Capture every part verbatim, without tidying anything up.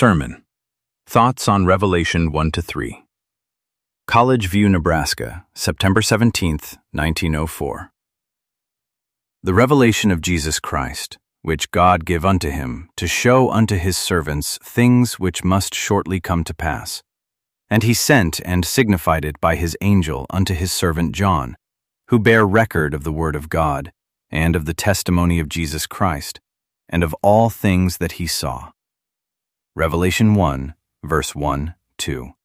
Sermon. Thoughts on Revelation one to three. College View, Nebraska, September seventeenth, nineteen oh four. The revelation of Jesus Christ, which God gave unto him, to show unto his servants things which must shortly come to pass. And he sent and signified it by his angel unto his servant John, who bare record of the word of God, and of the testimony of Jesus Christ, and of all things that he saw. Revelation one, verse one, two.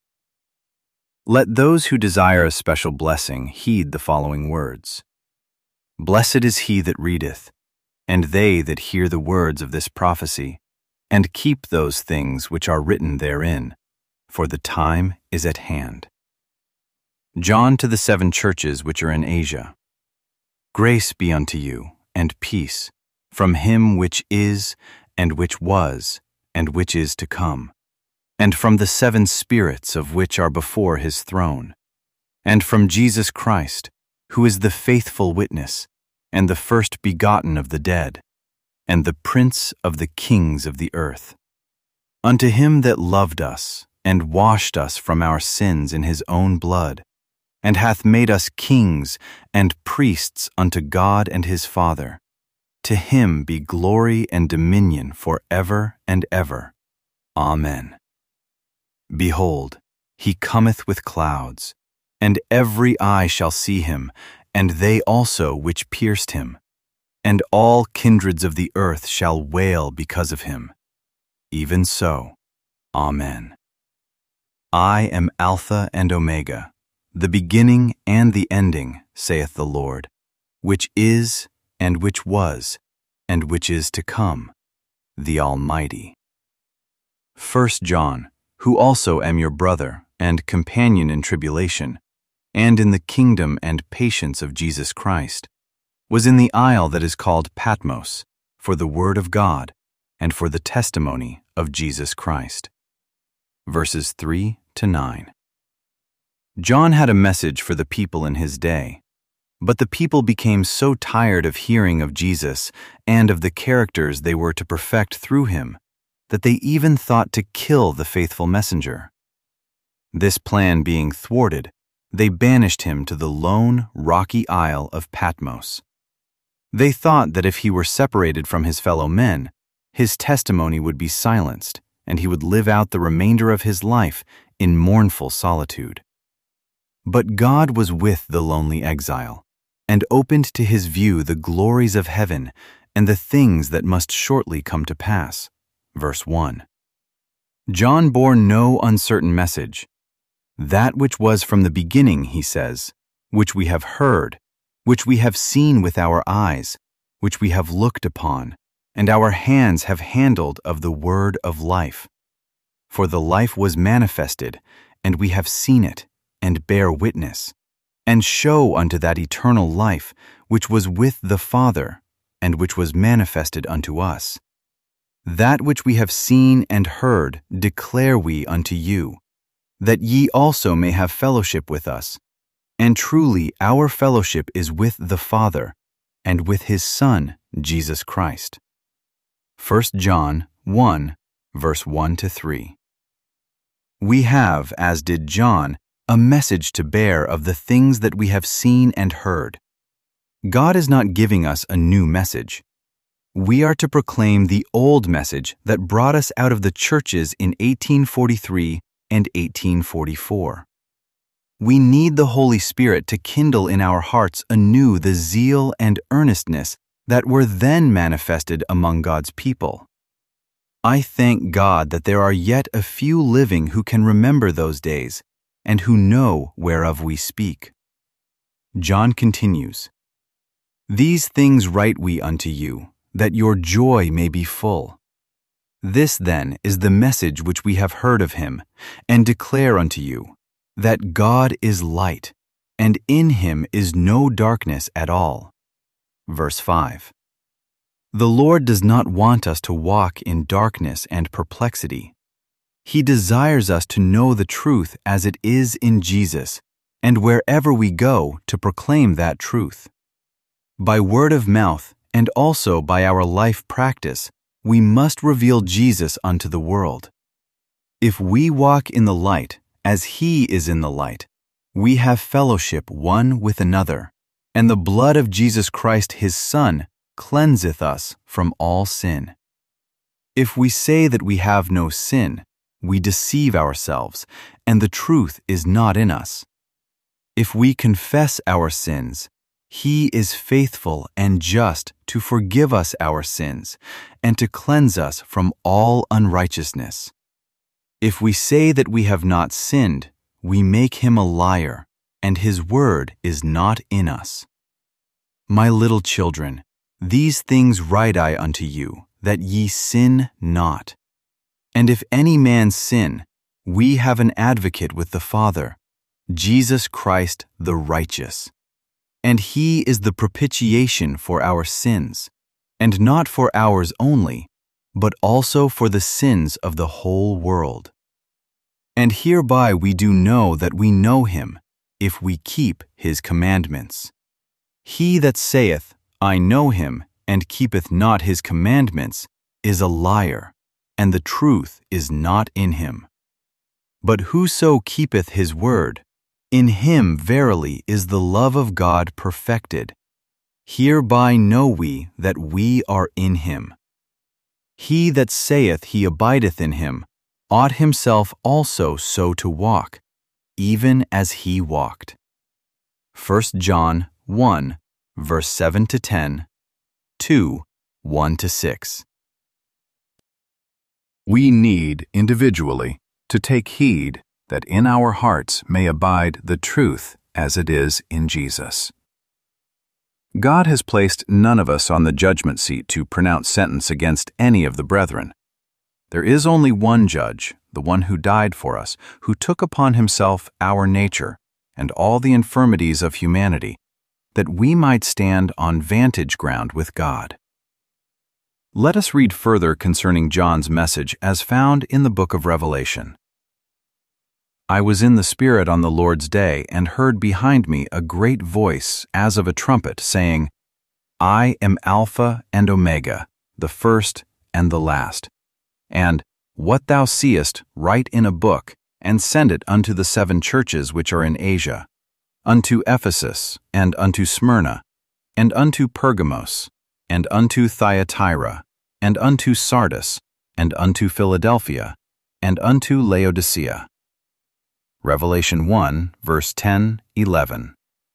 Let those who desire a special blessing heed the following words. Blessed is he that readeth, and they that hear the words of this prophecy, and keep those things which are written therein, for the time is at hand. John to the seven churches which are in Asia. Grace be unto you, and peace, from him which is, and which was, and which is to come, and from the seven spirits of which are before his throne, and from Jesus Christ, who is the faithful witness, and the first begotten of the dead, and the prince of the kings of the earth. Unto him that loved us, and washed us from our sins in his own blood, and hath made us kings and priests unto God and his Father, to him be glory and dominion for ever and ever. Amen. Behold, he cometh with clouds, and every eye shall see him, and they also which pierced him, and all kindreds of the earth shall wail because of him. Even so. Amen. I am Alpha and Omega, the beginning and the ending, saith the Lord, which is, and which was, and which is to come, the Almighty. First John, who also am your brother and companion in tribulation, and in the kingdom and patience of Jesus Christ, was in the isle that is called Patmos, for the word of God, and for the testimony of Jesus Christ. Verses three to nine. John had a message for the people in his day, but the people became so tired of hearing of Jesus and of the characters they were to perfect through him that they even thought to kill the faithful messenger. This plan being thwarted, they banished him to the lone, rocky isle of Patmos. They thought that if he were separated from his fellow men, his testimony would be silenced, and he would live out the remainder of his life in mournful solitude. But God was with the lonely exile, and opened to his view the glories of heaven and the things that must shortly come to pass. Verse one. John bore no uncertain message. That which was from the beginning, he says, which we have heard, which we have seen with our eyes, which we have looked upon, and our hands have handled of the word of life. For the life was manifested, and we have seen it, and bear witness, and show unto that eternal life which was with the Father, and which was manifested unto us. That which we have seen and heard declare we unto you, that ye also may have fellowship with us. And truly our fellowship is with the Father, and with his Son, Jesus Christ. First John one, verse one to three. We have, as did John, a message to bear of the things that we have seen and heard. God is not giving us a new message. We are to proclaim the old message that brought us out of the churches in eighteen forty-three and eighteen forty-four. We need the Holy Spirit to kindle in our hearts anew the zeal and earnestness that were then manifested among God's people. I thank God that there are yet a few living who can remember those days, and who know whereof we speak. John continues, These things write we unto you, that your joy may be full. This then is the message which we have heard of him, and declare unto you, that God is light, and in him is no darkness at all. Verse five. The Lord does not want us to walk in darkness and perplexity. He desires us to know the truth as it is in Jesus, and wherever we go to proclaim that truth. By word of mouth, and also by our life practice, we must reveal Jesus unto the world. If we walk in the light, as He is in the light, we have fellowship one with another, and the blood of Jesus Christ His Son cleanseth us from all sin. If we say that we have no sin, we deceive ourselves, and the truth is not in us. If we confess our sins, He is faithful and just to forgive us our sins and to cleanse us from all unrighteousness. If we say that we have not sinned, we make Him a liar, and His word is not in us. My little children, these things write I unto you, that ye sin not. And if any man sin, we have an advocate with the Father, Jesus Christ the righteous. And He is the propitiation for our sins, and not for ours only, but also for the sins of the whole world. And hereby we do know that we know Him, if we keep His commandments. He that saith, I know Him, and keepeth not His commandments, is a liar, and the truth is not in him. But whoso keepeth His word, in him verily is the love of God perfected. Hereby know we that we are in Him. He that saith he abideth in Him, ought himself also so to walk, even as He walked. First John one, verse seven to ten, two, one to six. We need, individually, to take heed that in our hearts may abide the truth as it is in Jesus. God has placed none of us on the judgment seat to pronounce sentence against any of the brethren. There is only one judge, the one who died for us, who took upon Himself our nature and all the infirmities of humanity, that we might stand on vantage ground with God. Let us read further concerning John's message as found in the book of Revelation. I was in the Spirit on the Lord's day, and heard behind me a great voice as of a trumpet, saying, I am Alpha and Omega, the first and the last. And what thou seest write in a book, and send it unto the seven churches which are in Asia, unto Ephesus, and unto Smyrna, and unto Pergamos, and unto Thyatira, and unto Sardis, and unto Philadelphia, and unto Laodicea. Revelation one, verse ten, eleven.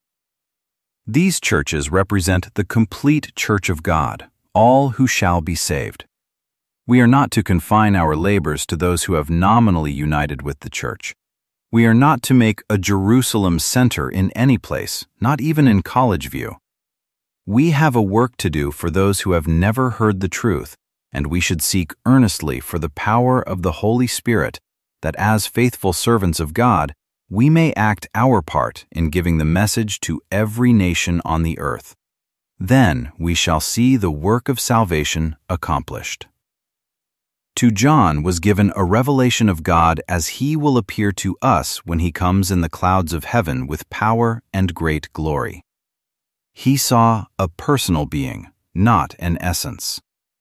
These churches represent the complete church of God, all who shall be saved. We are not to confine our labors to those who have nominally united with the church. We are not to make a Jerusalem center in any place, not even in College View. We have a work to do for those who have never heard the truth, and we should seek earnestly for the power of the Holy Spirit, that as faithful servants of God, we may act our part in giving the message to every nation on the earth. Then we shall see the work of salvation accomplished. To John was given a revelation of God as He will appear to us when He comes in the clouds of heaven with power and great glory. He saw a personal being, not an essence.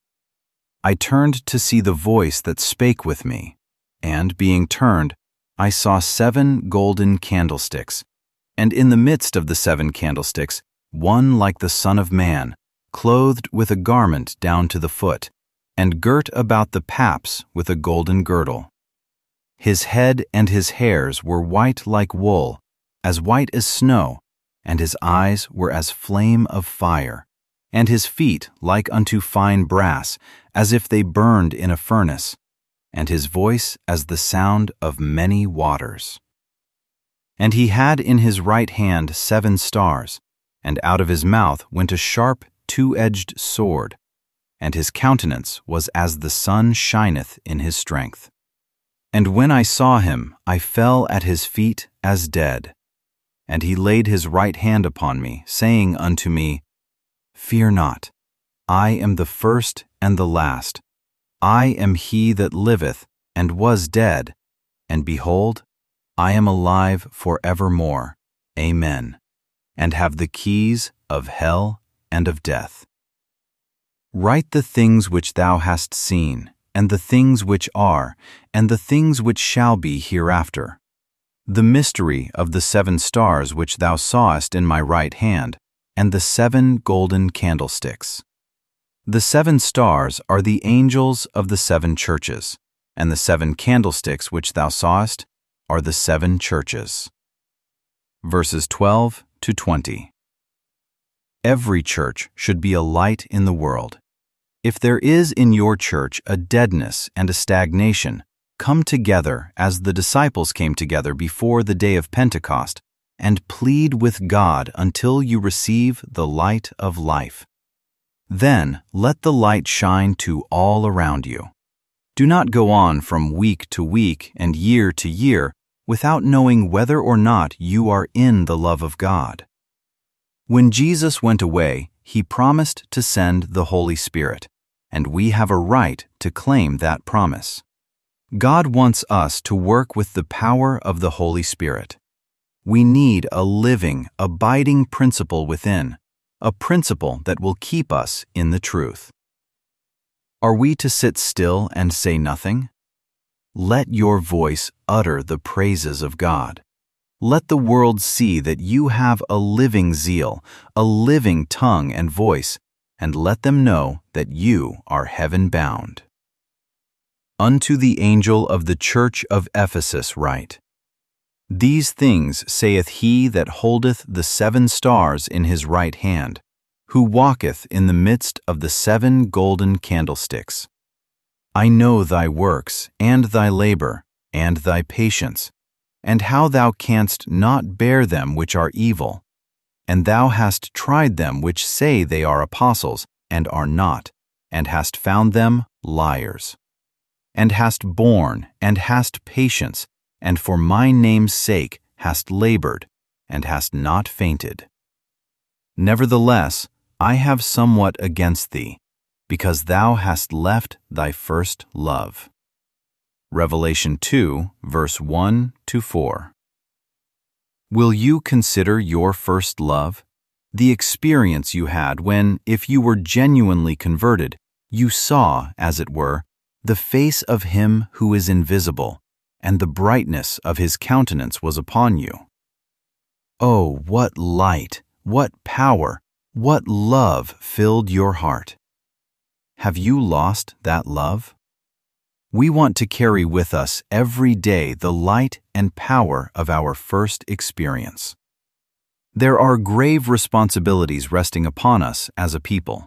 I turned to see the voice that spake with me, and being turned, I saw seven golden candlesticks, and in the midst of the seven candlesticks, one like the Son of Man, clothed with a garment down to the foot, and girt about the paps with a golden girdle. His head and his hairs were white like wool, as white as snow, and his eyes were as flame of fire, and his feet like unto fine brass, as if they burned in a furnace, and his voice as the sound of many waters. And he had in his right hand seven stars, and out of his mouth went a sharp two-edged sword, and his countenance was as the sun shineth in his strength. And when I saw him, I fell at his feet as dead. And he laid his right hand upon me, saying unto me, Fear not, I am the first and the last. I am he that liveth, and was dead, and behold, I am alive for evermore. Amen. And have the keys of hell and of death. Write the things which thou hast seen, and the things which are, and the things which shall be hereafter. The mystery of the seven stars which thou sawest in my right hand, and the seven golden candlesticks. The seven stars are the angels of the seven churches, and the seven candlesticks which thou sawest are the seven churches. Verses twelve to twenty. Every church should be a light in the world. If there is in your church a deadness and a stagnation, come together as the disciples came together before the day of Pentecost, and plead with God until you receive the light of life. Then let the light shine to all around you. Do not go on from week to week and year to year without knowing whether or not you are in the love of God. When Jesus went away, he promised to send the Holy Spirit, and we have a right to claim that promise. God wants us to work with the power of the Holy Spirit. We need a living, abiding principle within, a principle that will keep us in the truth. Are we to sit still and say nothing? Let your voice utter the praises of God. Let the world see that you have a living zeal, a living tongue and voice, and let them know that you are heaven-bound. Unto the angel of the church of Ephesus write, These things saith he that holdeth the seven stars in his right hand, who walketh in the midst of the seven golden candlesticks. I know thy works, and thy labor, and thy patience, and how thou canst not bear them which are evil. And thou hast tried them which say they are apostles, and are not, and hast found them liars. And hast borne, and hast patience, and for my name's sake hast labored, and hast not fainted. Nevertheless, I have somewhat against thee, because thou hast left thy first love. Revelation two, verse one to four. Will you consider your first love, the experience you had when, if you were genuinely converted, you saw, as it were, the face of him who is invisible, and the brightness of his countenance was upon you? Oh, what light, what power, what love filled your heart! Have you lost that love? We want to carry with us every day the light and power of our first experience. There are grave responsibilities resting upon us as a people.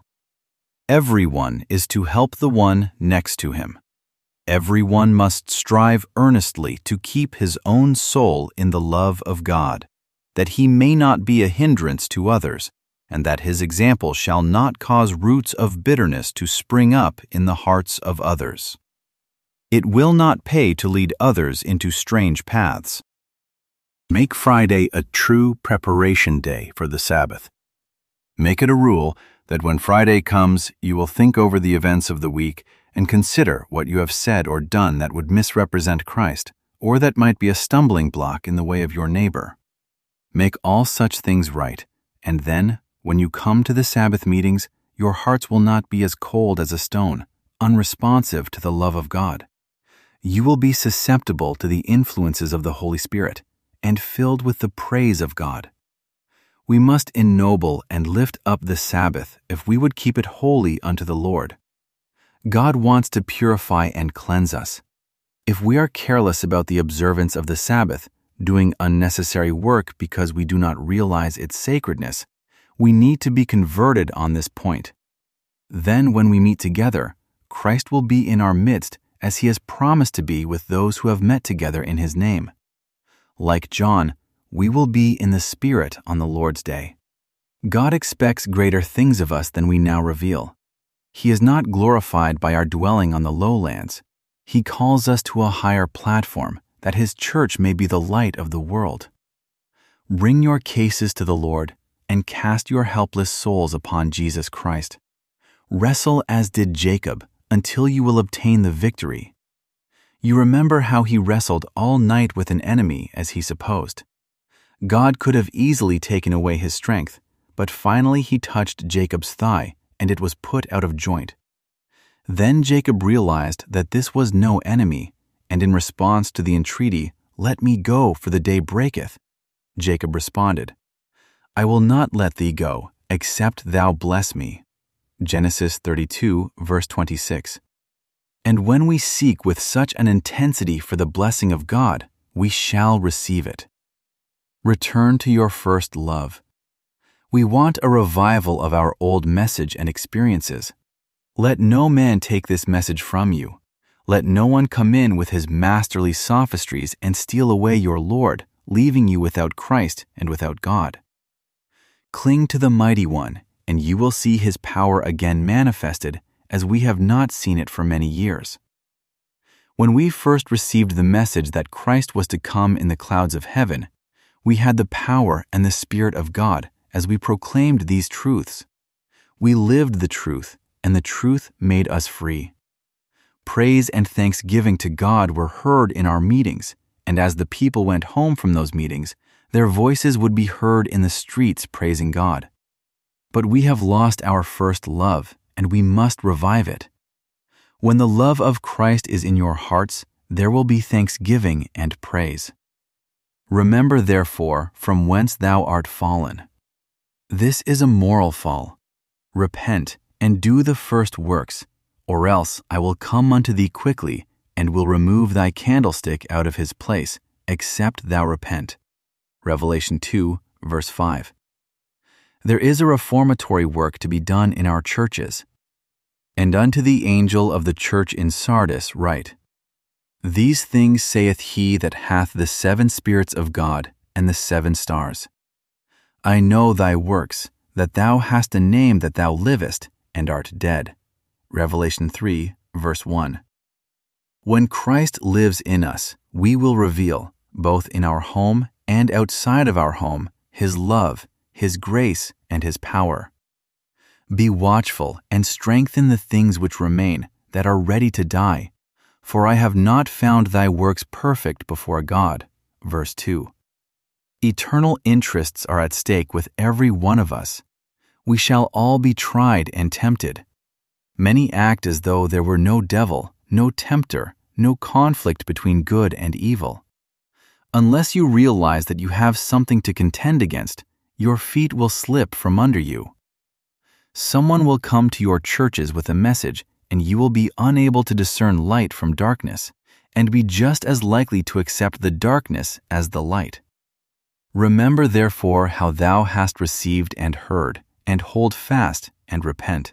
Everyone is to help the one next to him. Everyone must strive earnestly to keep his own soul in the love of God, that he may not be a hindrance to others, and that his example shall not cause roots of bitterness to spring up in the hearts of others. It will not pay to lead others into strange paths. Make Friday a true preparation day for the Sabbath. Make it a rule that when Friday comes, you will think over the events of the week and consider what you have said or done that would misrepresent Christ, or that might be a stumbling block in the way of your neighbor. Make all such things right, and then, when you come to the Sabbath meetings, your hearts will not be as cold as a stone, unresponsive to the love of God. You will be susceptible to the influences of the Holy Spirit and filled with the praise of God. We must ennoble and lift up the Sabbath if we would keep it holy unto the Lord. God wants to purify and cleanse us. If we are careless about the observance of the Sabbath, doing unnecessary work because we do not realize its sacredness, we need to be converted on this point. Then when we meet together, Christ will be in our midst as he has promised to be with those who have met together in his name. Like John, we will be in the Spirit on the Lord's day. God expects greater things of us than we now reveal. He is not glorified by our dwelling on the lowlands. He calls us to a higher platform, that his church may be the light of the world. Bring your cases to the Lord and cast your helpless souls upon Jesus Christ. Wrestle as did Jacob until you will obtain the victory. You remember how he wrestled all night with an enemy as he supposed. God could have easily taken away his strength, but finally he touched Jacob's thigh, and it was put out of joint. Then Jacob realized that this was no enemy, and in response to the entreaty, "Let me go, for the day breaketh," Jacob responded, "I will not let thee go, except thou bless me." Genesis thirty-two, verse twenty-six. And when we seek with such an intensity for the blessing of God, we shall receive it. Return to your first love. We want a revival of our old message and experiences. Let no man take this message from you. Let no one come in with his masterly sophistries and steal away your Lord, leaving you without Christ and without God. Cling to the Mighty One, and you will see his power again manifested, as we have not seen it for many years. When we first received the message that Christ was to come in the clouds of heaven, we had the power and the Spirit of God as we proclaimed these truths. We lived the truth, and the truth made us free. Praise and thanksgiving to God were heard in our meetings, and as the people went home from those meetings, their voices would be heard in the streets praising God. But we have lost our first love, and we must revive it. When the love of Christ is in your hearts, there will be thanksgiving and praise. Remember, therefore, from whence thou art fallen. This is a moral fall. Repent, and do the first works, or else I will come unto thee quickly, and will remove thy candlestick out of his place, except thou repent. Revelation two, verse five. There is a reformatory work to be done in our churches. And unto the angel of the church in Sardis write, These things saith he that hath the seven spirits of God and the seven stars. I know thy works, that thou hast a name that thou livest, and art dead. Revelation three, verse one. When Christ lives in us, we will reveal, both in our home and outside of our home, his love, his grace, and his power. Be watchful and strengthen the things which remain, that are ready to die, for I have not found thy works perfect before God. Verse two. Eternal interests are at stake with every one of us. We shall all be tried and tempted. Many act as though there were no devil, no tempter, no conflict between good and evil. Unless you realize that you have something to contend against, your feet will slip from under you. Someone will come to your churches with a message, and you will be unable to discern light from darkness, and be just as likely to accept the darkness as the light. Remember therefore how thou hast received and heard, and hold fast and repent.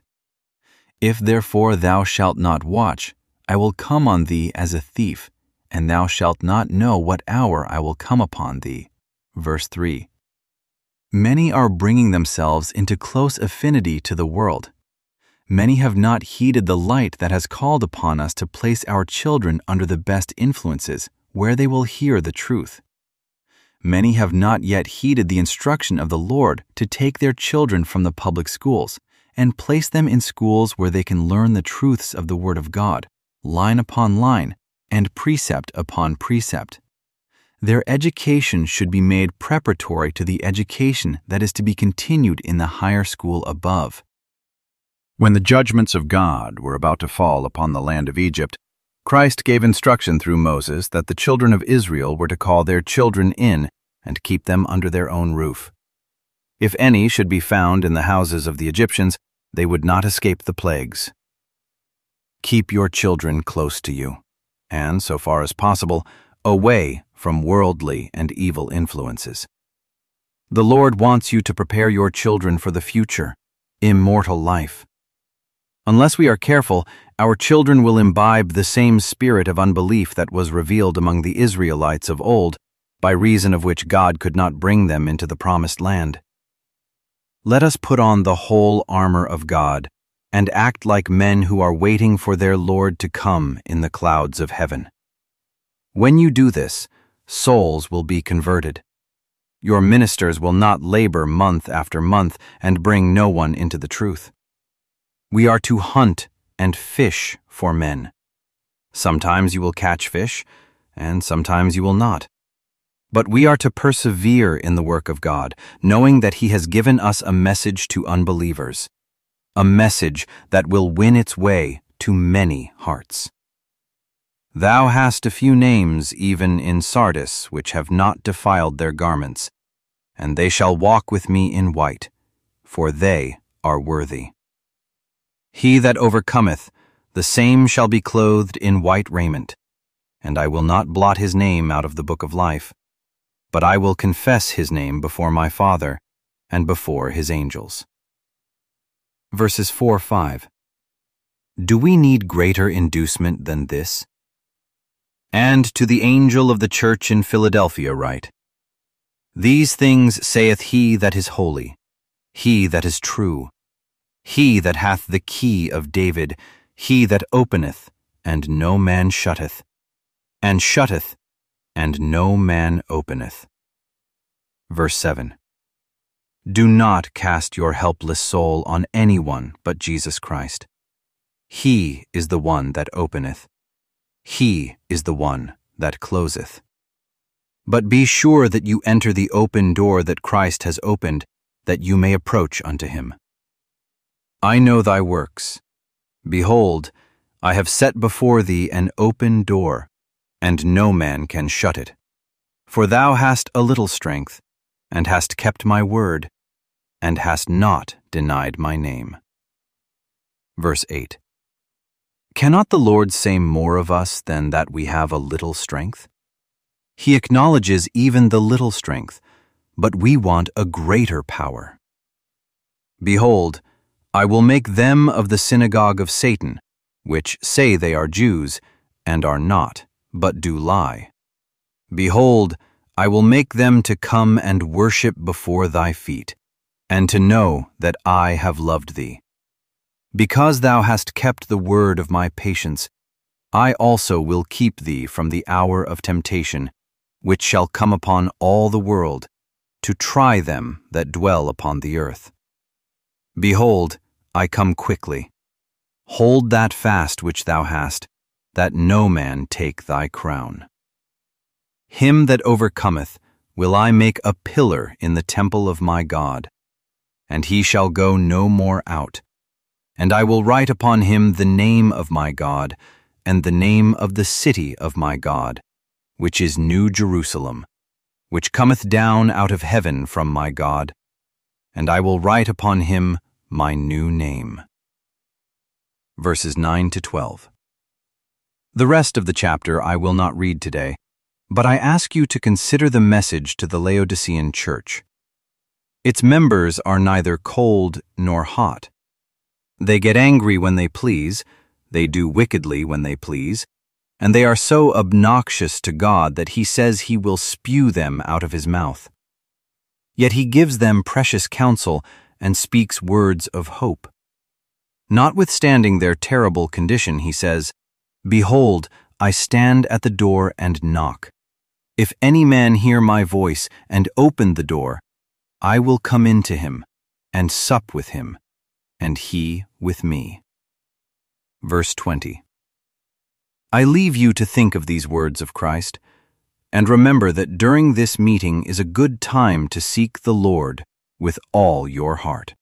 If therefore thou shalt not watch, I will come on thee as a thief, and thou shalt not know what hour I will come upon thee. Verse three. Many are bringing themselves into close affinity to the world. Many have not heeded the light that has called upon us to place our children under the best influences, where they will hear the truth. Many have not yet heeded the instruction of the Lord to take their children from the public schools and place them in schools where they can learn the truths of the Word of God, line upon line, and precept upon precept. Their education should be made preparatory to the education that is to be continued in the higher school above. When the judgments of God were about to fall upon the land of Egypt, Christ gave instruction through Moses that the children of Israel were to call their children in and keep them under their own roof. If any should be found in the houses of the Egyptians, they would not escape the plagues. Keep your children close to you, and, so far as possible, away from worldly and evil influences. The Lord wants you to prepare your children for the future, immortal life. Unless we are careful, our children will imbibe the same spirit of unbelief that was revealed among the Israelites of old, by reason of which God could not bring them into the promised land. Let us put on the whole armor of God, and act like men who are waiting for their Lord to come in the clouds of heaven. When you do this, souls will be converted. Your ministers will not labor month after month and bring no one into the truth. We are to hunt and fish for men. Sometimes you will catch fish, and sometimes you will not. But we are to persevere in the work of God, knowing that He has given us a message to unbelievers, a message that will win its way to many hearts. Thou hast a few names even in Sardis which have not defiled their garments, and they shall walk with me in white, for they are worthy. He that overcometh, the same shall be clothed in white raiment, and I will not blot his name out of the book of life, but I will confess his name before my Father and before his angels. Verses four to five. Do we need greater inducement than this? And to the angel of the church in Philadelphia write, These things saith he that is holy, he that is true, he that hath the key of David, he that openeth, and no man shutteth, and shutteth, and no man openeth. Verse seven. Do not cast your helpless soul on any one but Jesus Christ. He is the one that openeth. He is the one that closeth. But be sure that you enter the open door that Christ has opened, that you may approach unto him. I know thy works. Behold, I have set before thee an open door, and no man can shut it. For thou hast a little strength, and hast kept my word, and hast not denied my name. Verse eight. Cannot the Lord say more of us than that we have a little strength? He acknowledges even the little strength, but we want a greater power. Behold, I will make them of the synagogue of Satan, which say they are Jews, and are not, but do lie. Behold, I will make them to come and worship before thy feet, and to know that I have loved thee. Because thou hast kept the word of my patience, I also will keep thee from the hour of temptation, which shall come upon all the world, to try them that dwell upon the earth. Behold, I come quickly. Hold that fast which thou hast, that no man take thy crown. Him that overcometh will I make a pillar in the temple of my God, and he shall go no more out. And I will write upon him the name of my God, and the name of the city of my God, which is New Jerusalem, which cometh down out of heaven from my God, and I will write upon him my new name. Verses nine to twelve. The rest of the chapter I will not read today, but I ask you to consider the message to the Laodicean church. Its members are neither cold nor hot. They get angry when they please, they do wickedly when they please, and they are so obnoxious to God that he says he will spew them out of his mouth. Yet he gives them precious counsel and speaks words of hope. Notwithstanding their terrible condition, he says, Behold, I stand at the door and knock. If any man hear my voice and open the door, I will come in to him and sup with him, and he with me. Verse twenty. I leave you to think of these words of Christ, and remember that during this meeting is a good time to seek the Lord with all your heart.